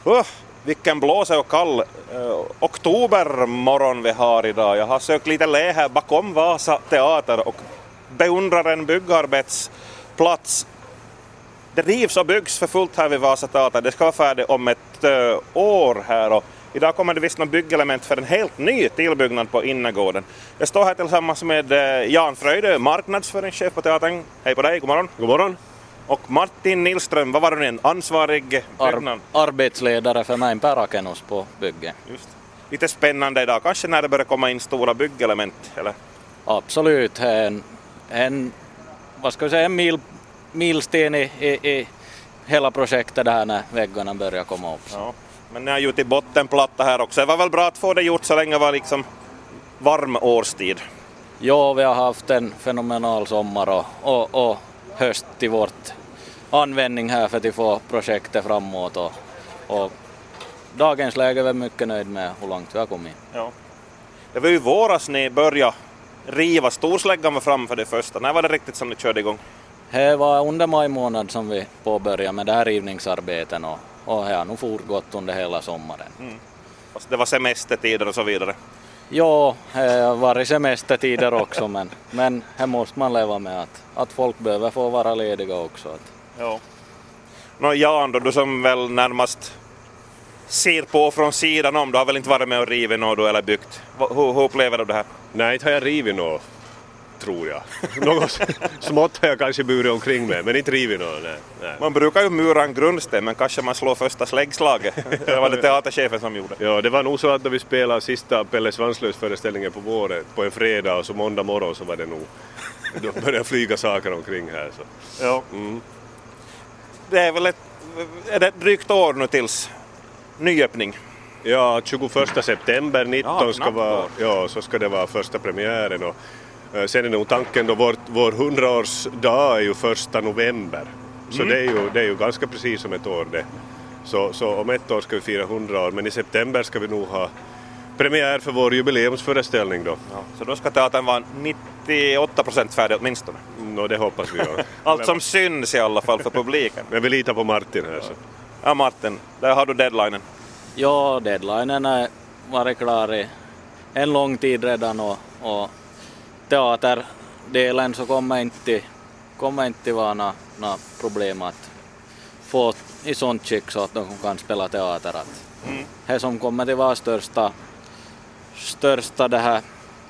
Vilken blåsig och kall oktobermorgon vi har idag. Jag har sökt lite lä här bakom Vasa teater och beundrar en byggarbetsplats. Det rivs och byggs för fullt här vid Vasa teater. Det ska vara färdigt om ett år här och idag kommer det visst någon byggelement för en helt ny tillbyggnad på innergården. Jag står här tillsammans med Jan Fröjdö, marknadsföringschef på teatern. Hej på dig, god morgon. God morgon. Och Martin Nilström, vad var du en ansvarig byggnad? Arbetsledare för mig Per Akenos på bygget. Just. Lite spännande idag, kanske när det börjar komma in stora byggelement, eller? Absolut, en milsten i hela projektet där när väggarna börjar komma upp. Ja. Men ni har ju till bottenplatta här också. Det var väl bra att få det gjort så länge det var liksom varm årstid? Ja, vi har haft en fenomenal sommar och höst till vårt användning här för att få projektet framåt och dagens läge är vi mycket nöjd med hur långt vi har kommit. Ja. Det var ju våras ni började riva, storsläggan var fram för det första. När var det riktigt som ni körde igång? Det var under maj månad som vi påbörjade med det här rivningsarbeten och det har nog fortgått under hela sommaren. Fast det var semestertider och så vidare. Ja, det har varit semestertider också men här måste man leva med att folk behöver få vara lediga också. Ja. Jan då, du som väl närmast ser på från sidan om, du har väl inte varit med och rivit något då, eller byggt. Hur upplever du det här? Nej, inte har jag rivit något, tror jag. Något smått har jag kanske burit omkring med, men inte rivit något. Nej. Man brukar ju mura en grundsten, men kanske man slår första släggslaget. Det var det teaterchefen som gjorde. Ja, det var nog så att när vi spelade sista Pelle Svanslös föreställningen på våren, på en fredag och så måndag morgon så var det nog, då började flyga saker omkring här. Så. Ja. Det är väl är det drygt år nu tills nyöppning? Ja, 21 september 19 så ska det vara första premiären och sen är nog tanken då vår 100-årsdag är ju 1 november. Så det är ju ganska precis som ett år det. Så om ett år ska vi fira 100 år, men i september ska vi nog ha premiär för vår jubileumsföreställning då. Ja, så då ska teatern vara 98% färdig åtminstone? Det hoppas vi. Ja. Allt som syns i alla fall för publiken. Men vi litar på Martin här. Så. Ja Martin, där har du deadlinen. Ja, deadlinen har varit klar i en lång tid redan och teaterdelen så kommer inte vara några problem att få i sånt skick så att de kan spela teater. Det som kommer att vara största det här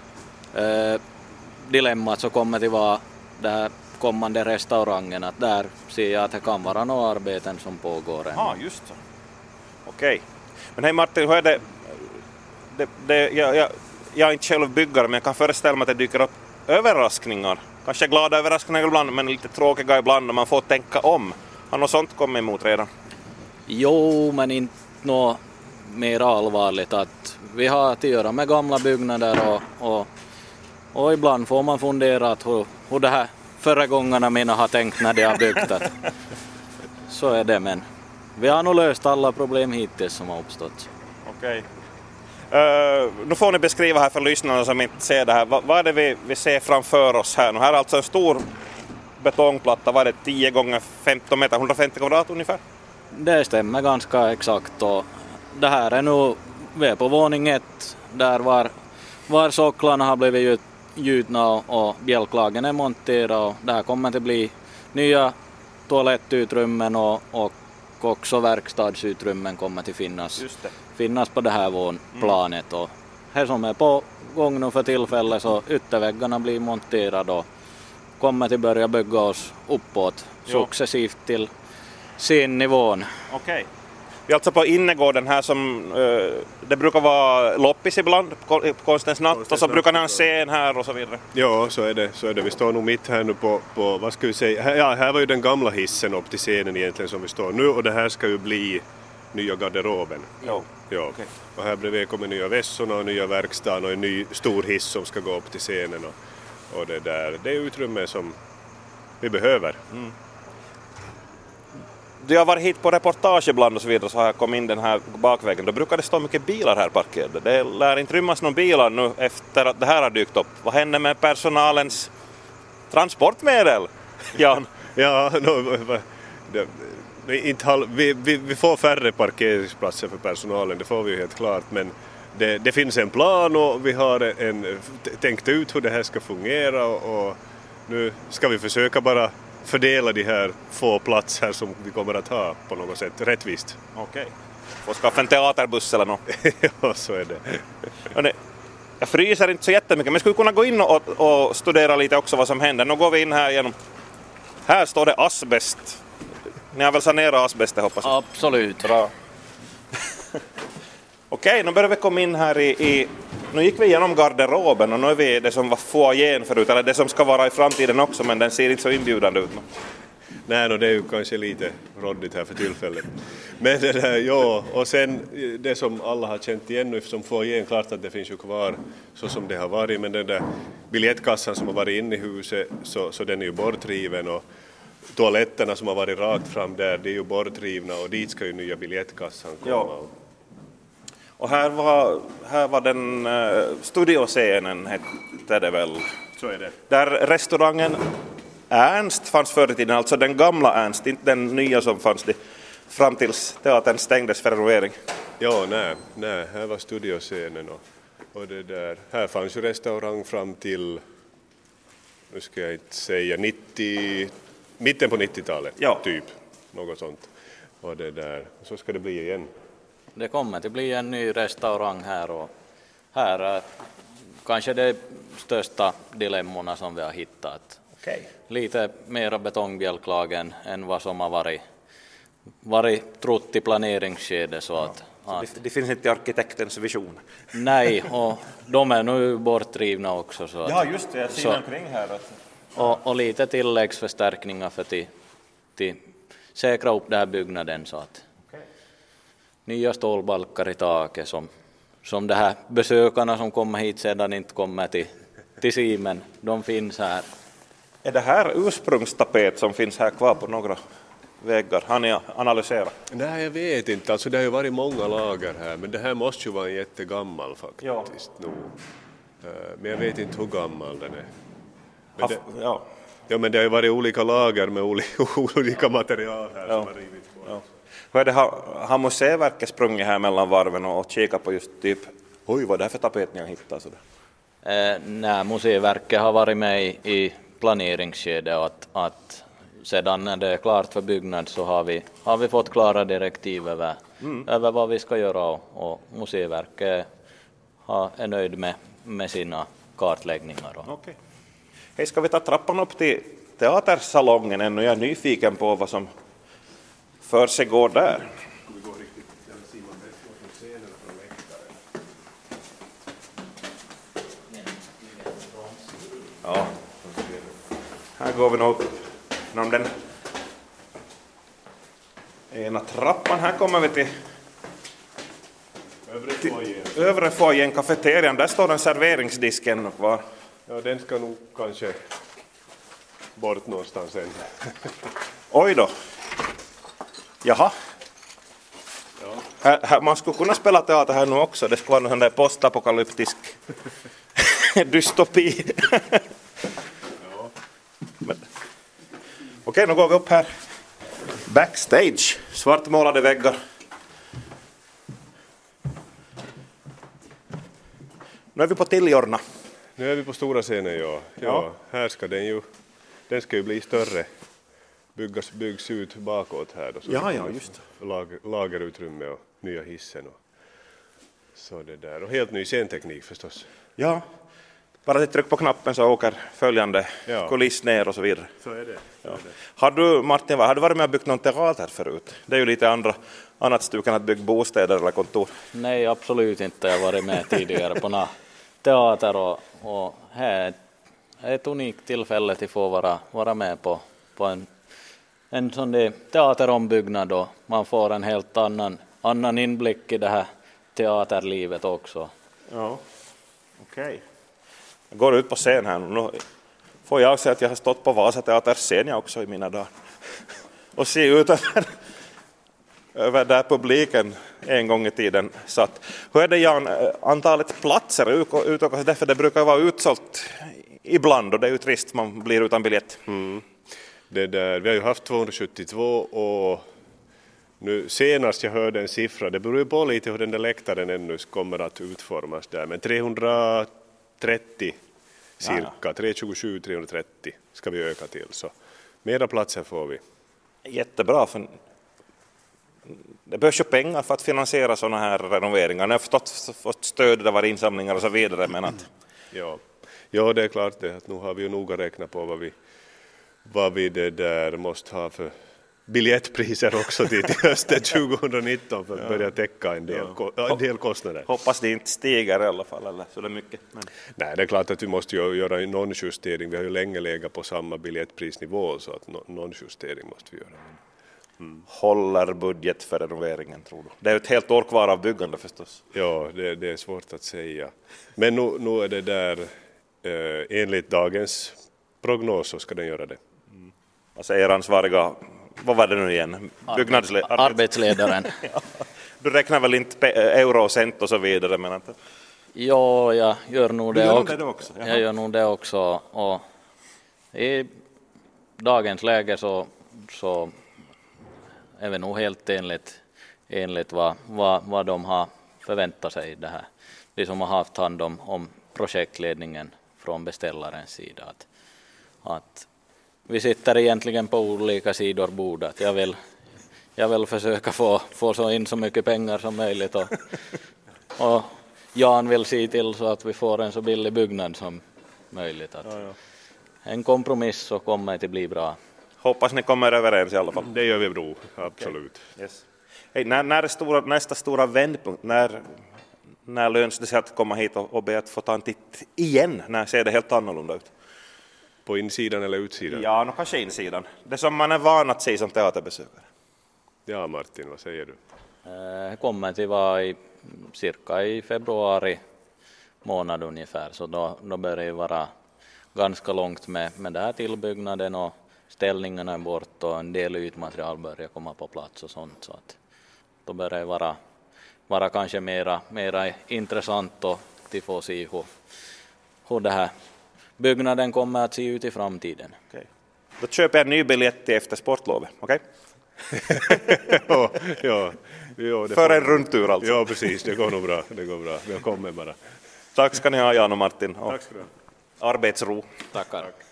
dilemmat så kommer det vara det här kommande restaurangen, att där ser jag att det kan vara några arbeten som pågår. Ja, just så. Okej. Men hej Martin, hur är det jag är inte själv byggare, men jag kan föreställa mig att det dyker upp överraskningar. Kanske glada överraskningar ibland, men lite tråkiga ibland när man får tänka om. Har något sånt kommit emot redan? Jo, men inte något mer allvarligt. Att vi har att göra med gamla byggnader och ibland får man fundera att hur det här förra gångerna mina har tänkt när de har byggt. Så är det, men vi har nog löst alla problem hittills som har uppstått. Okej. Nu får ni beskriva här för lyssnarna som inte ser det här. Vad är det vi ser framför oss här? Här är alltså en stor betongplatta. Vad är det? 10 gånger 15 meter, 150 kvadrat ungefär? Det stämmer ganska exakt. Och det här är nu, vi är på våning 1 där var socklarna har blivit gjutna och bjälklagen är monterad. Och det här kommer att bli nya toalettutrymmen och också verkstadsutrymmen kommer att finnas på det här vånplanet. Och här som är på gång nu för tillfället så ytterväggarna blir monterade och kommer att börja bygga oss uppåt successivt till scennivån. Okej. Vi är alltså på innergården här som det brukar vara loppis ibland på Konstens natt och så brukar ni ha en scen här och så vidare. Ja, så är det. Vi står nog mitt här nu på vad ska vi säga, ja, här var ju den gamla hissen upp till scenen egentligen som vi står nu och det här ska ju bli nya garderoben. Ja. Okay. Och här bredvid kommer nya vässorna och nya verkstaden och en ny stor hiss som ska gå upp till scenen och det är utrymme som vi behöver. Du har varit hit på reportage ibland och så vidare så har jag kommit in den här bakvägen. Då brukar det stå mycket bilar här parkerade. Det lär inte rymmas någon bilar nu efter att det här har dykt upp. Vad händer med personalens transportmedel, Jan? Ja, Vi får färre parkeringsplatser för personalen, det får vi ju helt klart, men det finns en plan och vi har tänkt ut hur det här ska fungera och nu ska vi försöka bara fördela de här få platser som vi kommer att ha på något sätt rättvist. Okej. Får skaffa en teaterbuss eller något. Ja, så är det. Jag fryser inte så jättemycket, men skulle kunna gå in och studera lite också vad som händer. Nu går vi in här igenom. Här står det asbest. Ni har väl sanerat asbestet, hoppas jag? Absolut. Bra. Okej, nu börjar vi komma in här nu gick vi igenom garderoben och nu är vi det som var foajén förut, eller det som ska vara i framtiden också, men den ser inte så inbjudande ut nu. Nej, det är ju kanske lite råddigt här för tillfället. Men det där, ja, och sen det som alla har känt igen nu som foajén, klart att det finns ju kvar så som det har varit, men den där biljettkassan som har varit inne i huset så den är ju bortriven och toaletterna som har varit rakt fram där, det är ju bortrivna och dit ska ju nya biljettkassan komma. Ja. Och här var den studioscenen, hette det väl. Så är det. Där restaurangen Ernst fanns förr i tiden, alltså den gamla Ernst, inte den nya som fanns fram tills teatern stängdes för renovering. Ja, nej, här var studioscenen och det där. Här fanns ju restaurang fram till, nu ska jag inte säga, mitten på 90-talet, ja. Typ, något sånt. Och det där, så ska det bli igen. Det kommer att bli en ny restaurang här och här är kanske det största dilemmorna som vi har hittat. Okay. Lite mera betongbjälklagen än vad som har varit trott i planeringsskedet. Så att det finns inte i arkitektens vision. Nej, och de är nu bortrivna också. Så ja, just det, jag ser omkring här. Och lite tilläggsförstärkningar för till säkra upp den här byggnaden så att nya stålbalkar i taket som de här besökarna som kommer hit sedan inte kommer till Simen, de finns här. Är det här ursprungstapet som finns här kvar på några väggar? Har ni analyserat? Nej, jag vet inte. Alltså, det har ju varit många lager här, men det här måste ju vara en jättegammal faktiskt. Ja. Men jag vet inte hur gammal den är. Men det har ju varit olika lager med olika material här som har rivits på. Ja. Hur är det, har museiverket sprungit här mellan varven och kikat på just typ, oj vad det är för tapet ni har hittat? Nej, museiverket har varit med i planeringsskedet och att sedan när det är klart för byggnad så har vi fått klara direktiv över vad vi ska göra och museiverket är nöjd med sina kartläggningar. Okej. Hej, ska vi ta trappan upp till teatersalongen ännu? Jag är nyfiken på vad som för sig går där. Ja. Här går vi nog genom den ena trappan. Här kommer vi till övre foajén, kafeterian. Där står en serveringsdisk ännu kvar. Ja, den ska nog kanske bort någonstans än. Oj då. Jaha. Ja. Här, man skulle kunna spela teater här nu också. Det skulle vara en där postapokalyptisk dystopi. Ja. Okej, nu går vi upp här. Backstage. Svartmålade väggar. Nu är vi på Tiljorna. Nu är vi på stora scenen, ja. Här ska den ska ju bli större. Byggs ut bakåt här då. Ja, just. Lagerutrymme och nya hissen och så det där. Och helt ny scenteknik förstås. Ja, bara tryck på knappen så åker följande kuliss ner och så vidare. Så är det. Ja. Har du, Martin, har du varit med och byggt någon teater förut? Det är ju lite annat stuk än att bygga bostäder eller kontor. Nej, absolut inte. Jag har varit med tidigare på några teater och här är ett unikt tillfälle till att få vara med på en sån där teaterombyggnad och man får en helt annan inblick i det här teaterlivet också. Ja, okej. Jag går ut på scen här nu. Får jag säga att jag har stått på Vasa teaterscen jag också i mina dagar. Och se ut över där publiken en gång i tiden satt. Hur är det, Jan, antalet platser utökas därför det brukar vara utsålt ibland och det är ju trist, man blir utan biljett. Det där, vi har ju haft 272 och Nu senast jag hörde en siffra, det beror ju på lite hur den där läktaren ännu kommer att utformas där, men 330 cirka, 327-330 ska vi öka till, så mera platser får vi. Jättebra, för det behövs ju pengar för att finansiera sådana här renoveringar. Ni har fått stöd, det var insamlingar och så vidare, men att... Ja, det är klart det, att nu har vi ju noga räknat på vad vi det där måste ha för biljettpriser också till hösten 2019 för att börja täcka en del kostnader. Hoppas det inte stiger i alla fall, eller så det är mycket. Men... Nej, det är klart att vi måste göra någon justering. Vi har ju länge legat på samma biljettprisnivå, så att någon justering måste vi göra. Håller budget för renoveringen, tror du? Det är ju ett helt år kvar av byggande förstås. Ja, det är svårt att säga. Men nu är det där, enligt dagens prognos så ska den göra det. Vad säger ansvariga, vad var det nu igen? Arbetsledaren. Ja. Du räknar väl inte euro och cent och så vidare? Men att... Ja, jag gör nog det också. Jag gör nog det också. Och i dagens läge så är vi nog helt enligt vad de har förväntat sig, det här. De som har haft hand om projektledningen från beställarens sida. Att vi sitter egentligen på olika sidor bordet. Jag vill försöka få så in så mycket pengar som möjligt och Jan vill se till så att vi får en så billig byggnad som möjligt. En kompromiss så kommer det bli bra. Hoppas ni kommer överens i alla fall. Det gör vi bra, absolut. Okay. Yes. Hey, när är nästa stora vändpunkt? När löns det sig att komma hit och be att få ta en titt igen? När ser det helt annorlunda ut? På insidan eller utsidan? Ja, kanske insidan. Det som man är van att se som teaterbesökare. Ja, Martin, vad säger du? Det kommer till vara cirka i februari månad ungefär, så då börjar det vara ganska långt med den här tillbyggnaden och ställningarna är bort och en del ytmaterial börjar komma på plats och sånt, så att då börjar det vara kanske mera intressant och till få se hur det här byggnaden kommer att se ut i framtiden. Okay. Då köper jag en ny biljett efter sportlovet, okej? Ja, för en rundtur alltså. Ja, precis, det går nog bra. Välkommen bara. Tack ska ni ha, Jan och Martin. Tack ska du ha. Arbetsro. Tackar.